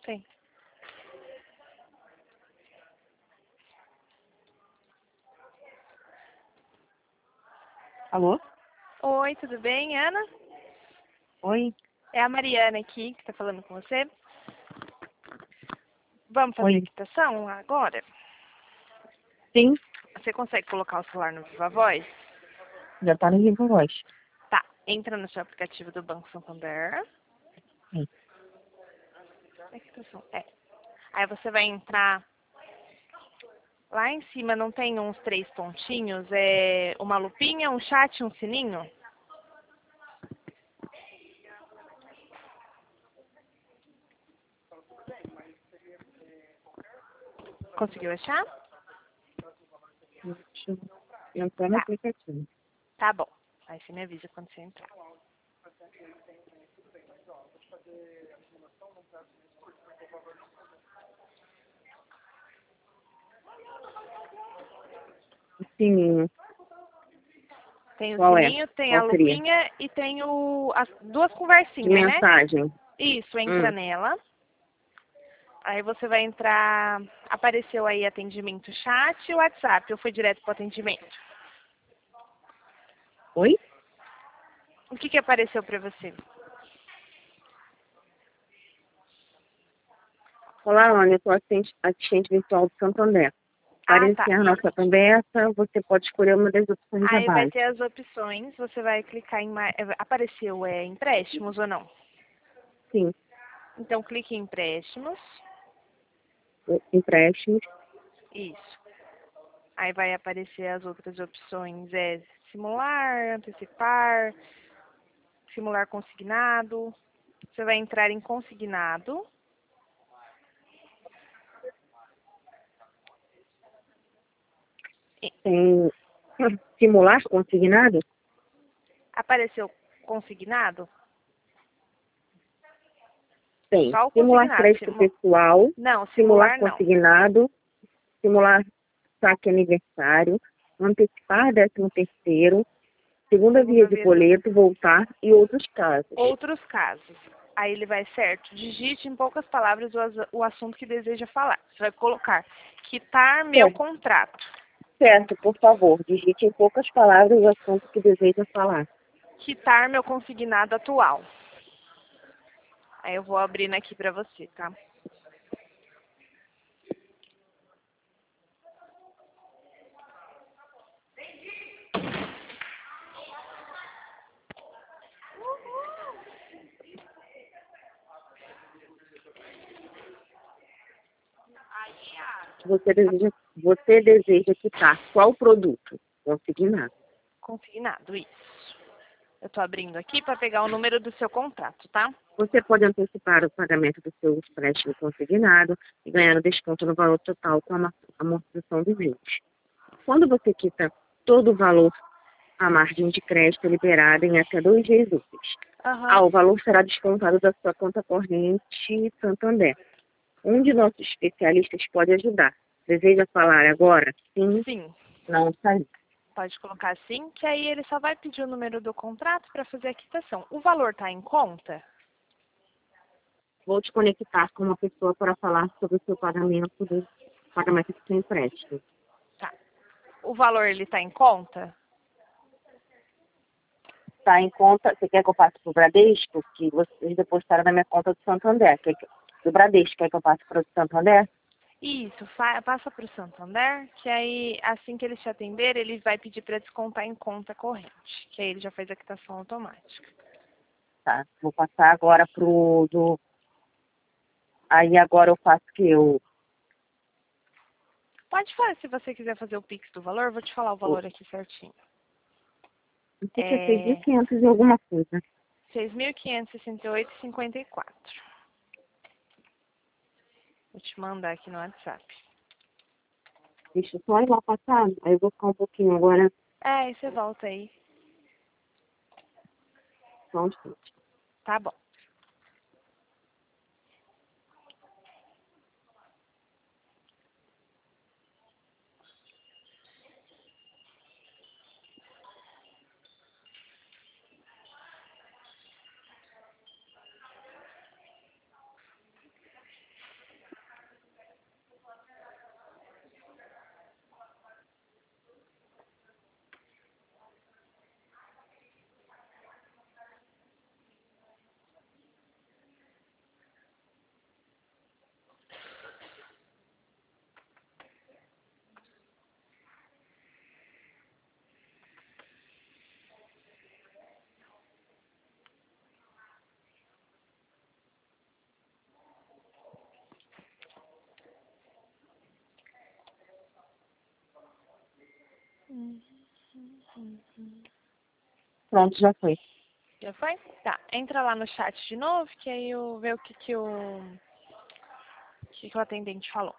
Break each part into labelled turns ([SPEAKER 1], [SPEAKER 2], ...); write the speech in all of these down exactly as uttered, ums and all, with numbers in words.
[SPEAKER 1] Tem.
[SPEAKER 2] Alô?
[SPEAKER 1] Oi, tudo bem, Ana?
[SPEAKER 2] Oi?
[SPEAKER 1] É a Mariana aqui que está falando com você. Vamos fazer a
[SPEAKER 2] Oi?
[SPEAKER 1] quitação agora?
[SPEAKER 2] Sim,
[SPEAKER 1] Você consegue colocar o celular no Viva Voz?
[SPEAKER 2] já tá no Viva Voz.
[SPEAKER 1] Tá. Entra no seu aplicativo do Banco Santander.
[SPEAKER 2] Sim.
[SPEAKER 1] É quitação. É. Aí você vai entrar. Lá em cima não tem uns três pontinhos? É uma lupinha, um chat e um sininho? Conseguiu achar?
[SPEAKER 2] Deixa eu entrar no
[SPEAKER 1] Tá.
[SPEAKER 2] aplicativo.
[SPEAKER 1] Tá bom. Aí você me avisa quando você entrar.
[SPEAKER 2] O sininho.
[SPEAKER 1] Tem o
[SPEAKER 2] Qual é?
[SPEAKER 1] sininho, tem a
[SPEAKER 2] Qual seria?
[SPEAKER 1] lupinha e tem o, as duas
[SPEAKER 2] De
[SPEAKER 1] conversinhas, né?
[SPEAKER 2] mensagem.
[SPEAKER 1] Isso, entra
[SPEAKER 2] Hum.
[SPEAKER 1] nela. Aí você vai entrar. Apareceu aí atendimento chat e WhatsApp, ou foi direto para o atendimento?
[SPEAKER 2] Oi?
[SPEAKER 1] O que, que apareceu para você?
[SPEAKER 2] Olá, Ana, eu sou assistente, assistente virtual do Santander. Para
[SPEAKER 1] Ah, tá.
[SPEAKER 2] iniciar nossa conversa, você pode escolher uma das opções
[SPEAKER 1] Aí vai
[SPEAKER 2] abaixo.
[SPEAKER 1] ter as opções, você vai clicar em mais. Apareceu é, empréstimos ou não?
[SPEAKER 2] Sim,
[SPEAKER 1] Então clique em empréstimos.
[SPEAKER 2] empréstimos.
[SPEAKER 1] Isso. Aí vai aparecer as outras opções, é simular, antecipar, simular consignado. Você vai entrar em consignado. E-
[SPEAKER 2] Tem simular consignado?
[SPEAKER 1] Apareceu consignado?
[SPEAKER 2] Tem.
[SPEAKER 1] Só o
[SPEAKER 2] Simular
[SPEAKER 1] consignado.
[SPEAKER 2] crédito
[SPEAKER 1] Simu-
[SPEAKER 2] pessoal,
[SPEAKER 1] Não,
[SPEAKER 2] simular
[SPEAKER 1] simular não.
[SPEAKER 2] consignado, simular saque aniversário, antecipar décimo terceiro, segunda via
[SPEAKER 1] Segunda
[SPEAKER 2] de
[SPEAKER 1] via do...
[SPEAKER 2] boleto, voltar e outros casos.
[SPEAKER 1] Outros casos. Aí ele vai certo. Digite em poucas palavras o, as- o assunto que deseja falar. Você vai colocar quitar meu
[SPEAKER 2] Certo,
[SPEAKER 1] contrato.
[SPEAKER 2] certo, por favor, digite em poucas palavras o assunto que deseja falar.
[SPEAKER 1] Quitar meu consignado atual. Aí eu vou abrindo aqui pra você, tá?
[SPEAKER 2] Você deseja, você deseja quitar qual produto? Consignado.
[SPEAKER 1] Consignado, isso. Eu tô abrindo aqui para pegar o número do seu contrato, tá?
[SPEAKER 2] Você pode antecipar o pagamento do seu empréstimo consignado e ganhar um desconto no valor total com a ma- amortização dos juros. Quando você quita todo o valor, a margem de crédito é liberada em até dois dias úteis. Ah,
[SPEAKER 1] Aham.
[SPEAKER 2] o valor será descontado da sua conta corrente Santander. Um de nossos especialistas pode ajudar. Deseja falar agora? Sim,
[SPEAKER 1] Sim.
[SPEAKER 2] não, sair.
[SPEAKER 1] Pode colocar assim, que aí ele só vai pedir o número do contrato para fazer a quitação. O valor tá em conta?
[SPEAKER 2] Vou te conectar com uma pessoa para falar sobre o seu pagamento do pagamento do seu empréstimo.
[SPEAKER 1] Tá. O valor ele tá em conta?
[SPEAKER 2] Tá em conta, você quer que eu passe para o Bradesco? Que vocês depositaram na minha conta do Santander. Quer que, do Bradesco, quer que eu passe para o Santander?
[SPEAKER 1] Isso, fa- passa para o Santander, que aí assim que ele te atender, ele vai pedir para descontar em conta corrente, que aí ele já faz a quitação automática.
[SPEAKER 2] Tá, vou passar agora pro do. Aí agora eu faço que eu.
[SPEAKER 1] Pode fazer, se você quiser fazer o Pix do valor, vou te falar o
[SPEAKER 2] o
[SPEAKER 1] valor aqui certinho.
[SPEAKER 2] não sei se é seis mil e
[SPEAKER 1] É
[SPEAKER 2] quinhentos e alguma coisa.
[SPEAKER 1] seis mil quinhentos e sessenta e oito reais e cinquenta e quatro. Vou te mandar aqui no WhatsApp.
[SPEAKER 2] Deixa eu só ir lá passar. Aí eu vou ficar um pouquinho agora.
[SPEAKER 1] É, aí você volta aí.
[SPEAKER 2] Só um instante.
[SPEAKER 1] Tá bom.
[SPEAKER 2] Pronto, já foi.
[SPEAKER 1] Já foi? Tá. Entra lá no chat de novo, que aí eu ver o que que o, o que que o atendente falou.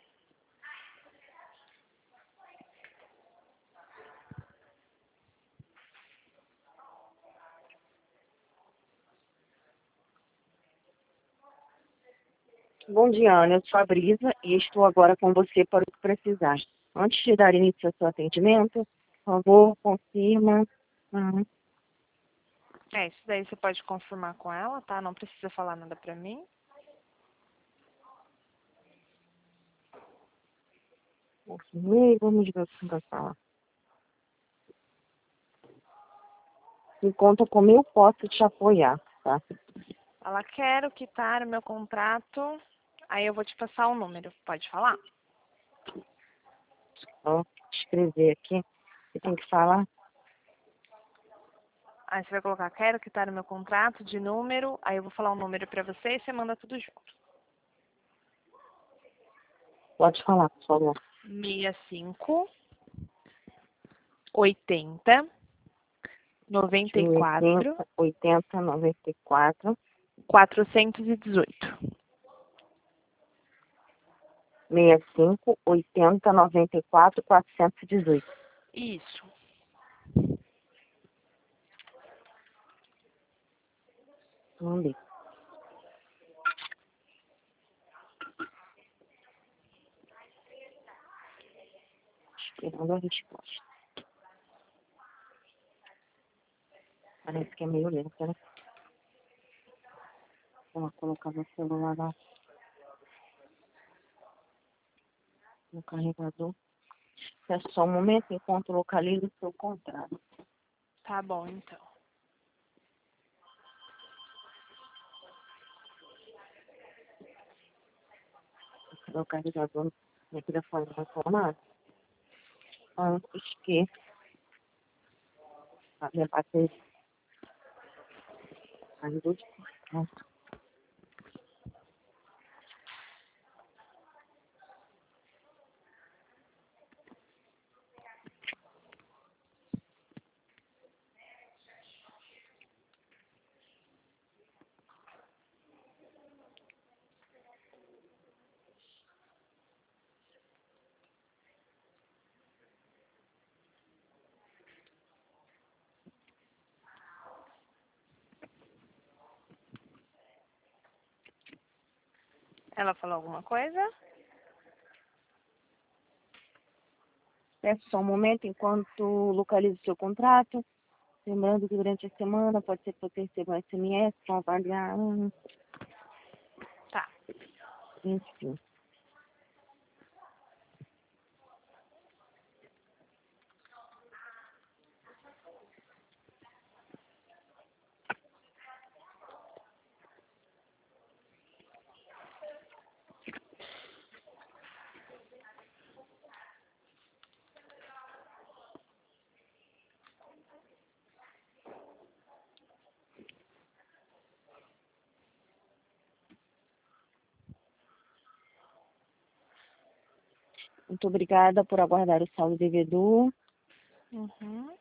[SPEAKER 2] Bom dia, Ana. Eu sou a Brisa e estou agora com você para o que precisar. Antes de dar início ao seu atendimento, por favor, confirma. Uhum.
[SPEAKER 1] É, isso daí você pode confirmar com ela, tá? Não precisa falar nada pra mim.
[SPEAKER 2] Confirmei, vamos ver o que vai falar. Me conta como eu posso te apoiar, tá?
[SPEAKER 1] Ela quer quitar o meu contrato, aí eu vou te passar o número. Pode falar?
[SPEAKER 2] Vou escrever aqui. Você tem que falar.
[SPEAKER 1] Aí você vai colocar, quero quitar o meu contrato de número, aí eu vou falar o número pra você e você manda tudo junto.
[SPEAKER 2] Pode falar, por favor.
[SPEAKER 1] sessenta e cinco, oitenta, noventa e quatro,
[SPEAKER 2] oitenta, noventa e quatro,
[SPEAKER 1] quatrocentos e dezoito.
[SPEAKER 2] sessenta e cinco, oitenta, noventa e quatro, quatrocentos e dezoito.
[SPEAKER 1] Isso.
[SPEAKER 2] Vamos ver. Esperando a resposta. Parece que é meio lento, né? Vou colocar meu celular lá no carregador. É só um momento enquanto localizo o seu contrato.
[SPEAKER 1] Tá bom, então.
[SPEAKER 2] O carregador no telefone vai tomar antes que a minha bateria caiu de portanto.
[SPEAKER 1] Ela falou alguma coisa?
[SPEAKER 2] Peço só um momento enquanto localizo o seu contrato. Lembrando que durante a semana pode ser que você receba um S M S para avaliar. hum,
[SPEAKER 1] Tá.
[SPEAKER 2] Enfim. Muito obrigada por aguardar o saldo devedor.
[SPEAKER 1] Uhum.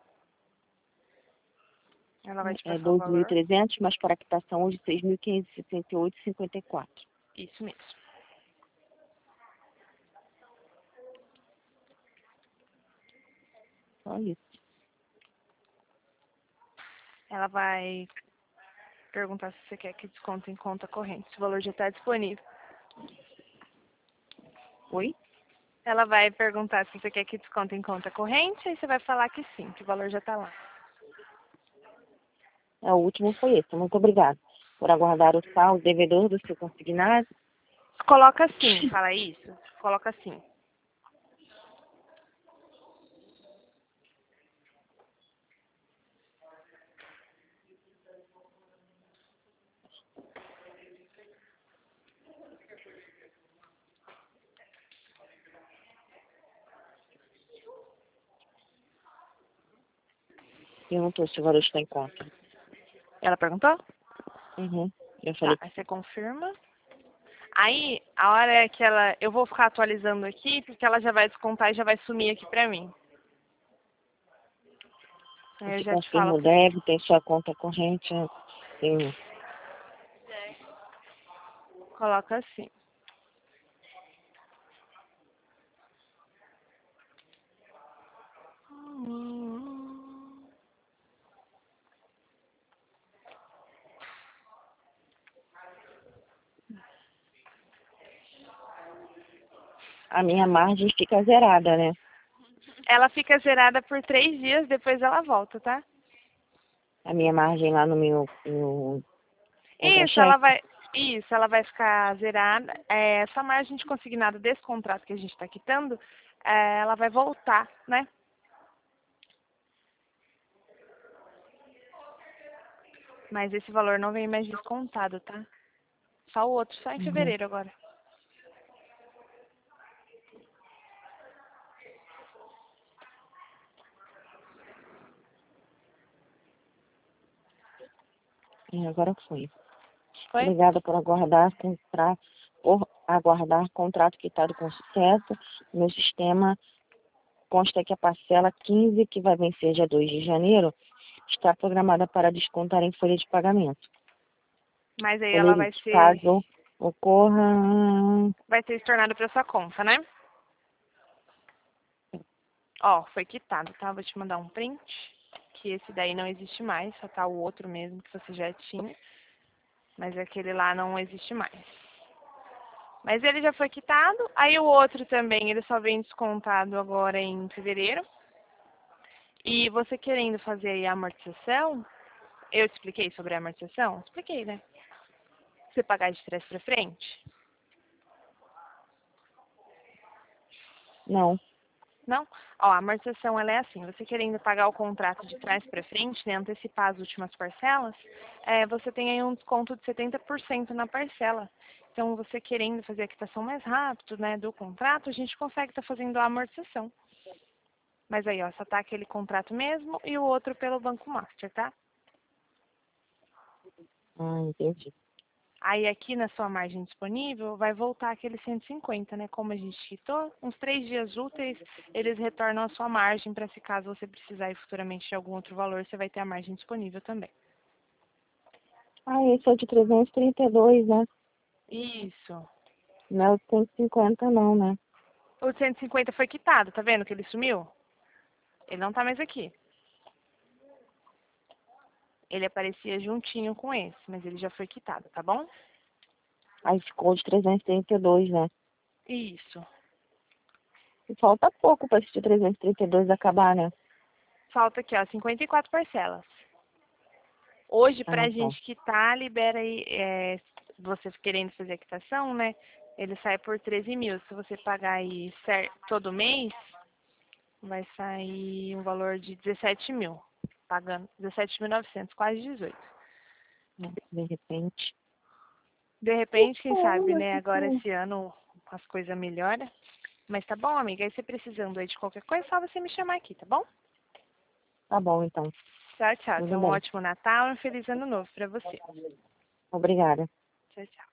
[SPEAKER 1] Ela vai te
[SPEAKER 2] É
[SPEAKER 1] passar o
[SPEAKER 2] doze mil e
[SPEAKER 1] valor?
[SPEAKER 2] trezentos, mas para a quitação hoje seis mil quinhentos e sessenta e oito vírgula cinquenta e quatro.
[SPEAKER 1] Isso mesmo.
[SPEAKER 2] Só isso.
[SPEAKER 1] Ela vai perguntar se você quer que desconto em conta corrente, se o valor já está disponível.
[SPEAKER 2] Oi?
[SPEAKER 1] Ela vai perguntar se você quer que desconto em conta corrente, aí você vai falar que sim, que o valor já está lá.
[SPEAKER 2] É, o último foi esse. Muito obrigada por aguardar o saldo devedor do seu consignado.
[SPEAKER 1] Coloca sim, fala isso. Coloca sim.
[SPEAKER 2] Perguntou se o valor está em conta.
[SPEAKER 1] Ela perguntou?
[SPEAKER 2] Uhum. Eu
[SPEAKER 1] Tá,
[SPEAKER 2] falei,
[SPEAKER 1] aí você confirma. Aí, a hora que ela... Eu vou ficar atualizando aqui, porque ela já vai descontar e já vai sumir aqui pra mim. Aí eu
[SPEAKER 2] Você
[SPEAKER 1] já te falo.
[SPEAKER 2] confirma o débito, tem sua conta corrente, tem...
[SPEAKER 1] Coloca assim.
[SPEAKER 2] A minha margem fica zerada, né?
[SPEAKER 1] Ela fica zerada por três dias, depois ela volta, tá?
[SPEAKER 2] A minha margem lá no meu, meu
[SPEAKER 1] Isso, ela
[SPEAKER 2] contra-cheque.
[SPEAKER 1] vai. Isso, ela vai ficar zerada. É, essa margem de consignado desse contrato que a gente está quitando, é, ela vai voltar, né? Mas esse valor não vem mais descontado, tá? Só o outro, só em
[SPEAKER 2] Uhum.
[SPEAKER 1] fevereiro agora.
[SPEAKER 2] E agora foi.
[SPEAKER 1] Foi?
[SPEAKER 2] Obrigada por aguardar, contrato, por aguardar contrato quitado com sucesso. No sistema consta que a parcela quinze, que vai vencer dia dois de janeiro, está programada para descontar em folha de pagamento.
[SPEAKER 1] Mas aí ela vai
[SPEAKER 2] Lembrete,
[SPEAKER 1] ser,
[SPEAKER 2] caso ocorra...
[SPEAKER 1] vai ser estornado para sua conta, né? Ó, foi quitado, tá? Vou te mandar um print, que esse daí não existe mais, só tá o outro mesmo que você já tinha. Mas aquele lá não existe mais. Mas ele já foi quitado. Aí o outro também, ele só vem descontado agora em fevereiro. E você querendo fazer aí a amortização, eu te expliquei sobre a amortização? Expliquei, né? Você pagar de trás para frente?
[SPEAKER 2] Não.
[SPEAKER 1] Não? Ó, a amortização ela é assim, você querendo pagar o contrato de trás para frente, né, antecipar as últimas parcelas, é, você tem aí um desconto de setenta por cento na parcela. Então, você querendo fazer a quitação mais rápido, né, do contrato, a gente consegue estar tá fazendo a amortização. Mas aí, ó, só tá aquele contrato mesmo e o outro pelo Banco Master, tá?
[SPEAKER 2] Ah, entendi.
[SPEAKER 1] Aí aqui na sua margem disponível vai voltar aquele cento e cinquenta, né? Como a gente quitou, uns três dias úteis, eles retornam a sua margem para se caso você precisar ir futuramente de algum outro valor, você vai ter a margem disponível também.
[SPEAKER 2] Ah, esse é o de trezentos e trinta e dois, né?
[SPEAKER 1] Isso.
[SPEAKER 2] Não é o cento e cinquenta não, né?
[SPEAKER 1] O cento e cinquenta foi quitado, tá vendo que ele sumiu? Ele não tá mais aqui. Ele aparecia juntinho com esse, mas ele já foi quitado, tá bom?
[SPEAKER 2] Aí ficou de trezentos e trinta e dois, né?
[SPEAKER 1] Isso.
[SPEAKER 2] E falta pouco para esse de trezentos e trinta e dois acabar, né?
[SPEAKER 1] Falta aqui, ó, cinquenta e quatro parcelas. Hoje,
[SPEAKER 2] Ah,
[SPEAKER 1] pra
[SPEAKER 2] tá.
[SPEAKER 1] gente quitar, libera aí, é, você querendo fazer a quitação, né? Ele sai por treze mil. Se você pagar aí cer- todo mês, vai sair um valor de dezessete mil. Pagando dezessete mil e novecentos, quase dezoito.
[SPEAKER 2] De repente.
[SPEAKER 1] De repente, quem sabe,
[SPEAKER 2] Caramba,
[SPEAKER 1] né?
[SPEAKER 2] que
[SPEAKER 1] Agora
[SPEAKER 2] bom.
[SPEAKER 1] esse ano as coisas melhoram. Mas tá bom, amiga. Aí você precisando aí de qualquer coisa, é só você me chamar aqui, tá bom?
[SPEAKER 2] Tá bom, então.
[SPEAKER 1] Tchau, tchau. Tenha
[SPEAKER 2] Tudo
[SPEAKER 1] um
[SPEAKER 2] bem.
[SPEAKER 1] ótimo Natal e um feliz ano novo pra você.
[SPEAKER 2] Obrigada.
[SPEAKER 1] Tchau, tchau.